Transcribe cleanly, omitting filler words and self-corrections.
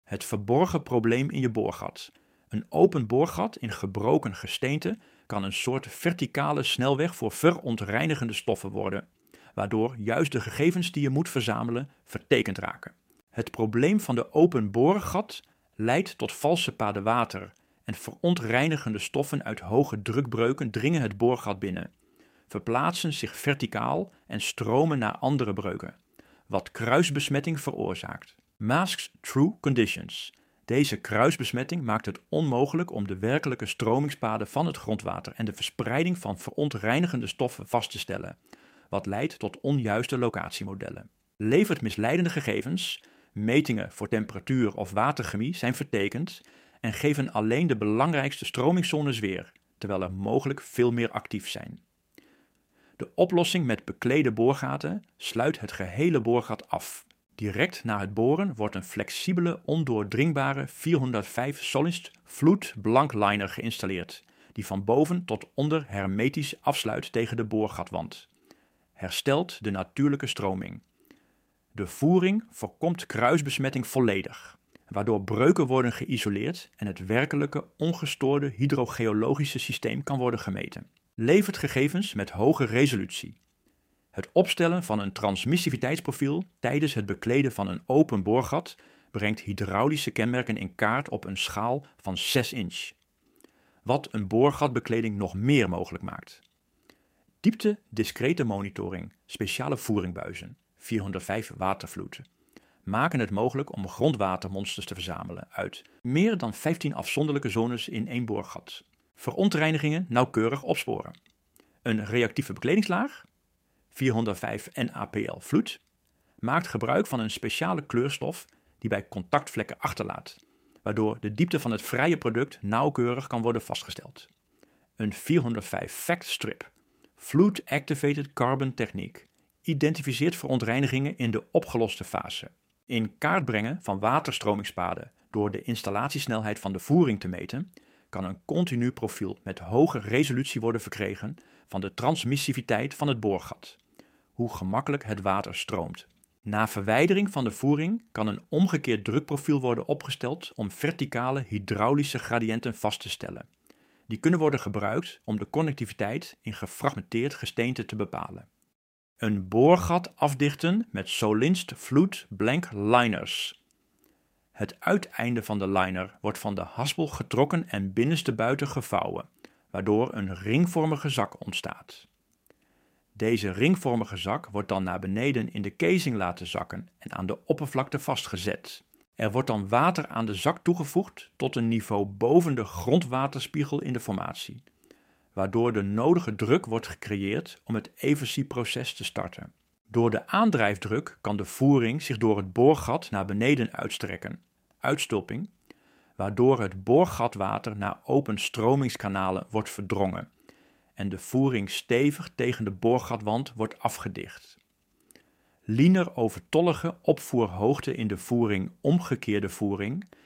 Het verborgen probleem in je boorgat. Een open boorgat in gebroken gesteente kan een soort verticale snelweg voor verontreinigende stoffen worden, waardoor juist de gegevens die je moet verzamelen vertekend raken. Het probleem van de open boorgat leidt tot valse paden water en verontreinigende stoffen uit hoge drukbreuken dringen het boorgat binnen, verplaatsen zich verticaal en stromen naar andere breuken, wat kruisbesmetting veroorzaakt. Masks true conditions. Deze kruisbesmetting maakt het onmogelijk om de werkelijke stromingspaden van het grondwater en de verspreiding van verontreinigende stoffen vast te stellen, wat leidt tot onjuiste locatiemodellen. Levert misleidende gegevens, metingen voor temperatuur of waterchemie zijn vertekend en geven alleen de belangrijkste stromingszones weer, terwijl er mogelijk veel meer actief zijn. De oplossing met beklede boorgaten sluit het gehele boorgat af. Direct na het boren wordt een flexibele, ondoordringbare 405 Solist Fluid Blank Liner geïnstalleerd, die van boven tot onder hermetisch afsluit tegen de boorgatwand. Herstelt de natuurlijke stroming. De voering voorkomt kruisbesmetting volledig, waardoor breuken worden geïsoleerd en het werkelijke ongestoorde hydrogeologische systeem kan worden gemeten. Levert gegevens met hoge resolutie. Het opstellen van een transmissiviteitsprofiel tijdens het bekleden van een open boorgat brengt hydraulische kenmerken in kaart op een schaal van 6 inch, wat een boorgatbekleding nog meer mogelijk maakt. Diepte discrete monitoring, speciale voeringbuizen, 405 watervloed, maken het mogelijk om grondwatermonsters te verzamelen uit meer dan 15 afzonderlijke zones in één boorgat. Verontreinigingen nauwkeurig opsporen. Een reactieve bekledingslaag, 405 NaPl vloed, maakt gebruik van een speciale kleurstof die bij contactvlekken achterlaat, waardoor de diepte van het vrije product nauwkeurig kan worden vastgesteld. Een 405 Fact Strip, Fluid Activated Carbon techniek, identificeert verontreinigingen in de opgeloste fase. In kaart brengen van waterstromingspaden door de installatiesnelheid van de voering te meten, kan een continu profiel met hoge resolutie worden verkregen van de transmissiviteit van het boorgat, hoe gemakkelijk het water stroomt. Na verwijdering van de voering kan een omgekeerd drukprofiel worden opgesteld om verticale hydraulische gradiënten vast te stellen. Die kunnen worden gebruikt om de connectiviteit in gefragmenteerd gesteente te bepalen. Een boorgat afdichten met Solinst Fluid Blank Liners. Het uiteinde van de liner wordt van de haspel getrokken en binnenstebuiten gevouwen, waardoor een ringvormige zak ontstaat. Deze ringvormige zak wordt dan naar beneden in de casing laten zakken en aan de oppervlakte vastgezet. Er wordt dan water aan de zak toegevoegd tot een niveau boven de grondwaterspiegel in de formatie, waardoor de nodige druk wordt gecreëerd om het eversieproces te starten. Door de aandrijfdruk kan de voering zich door het boorgat naar beneden uitstrekken, uitstulping, waardoor het boorgatwater naar open stromingskanalen wordt verdrongen en de voering stevig tegen de boorgatwand wordt afgedicht. Linear overtollige opvoerhoogte in de voering omgekeerde voering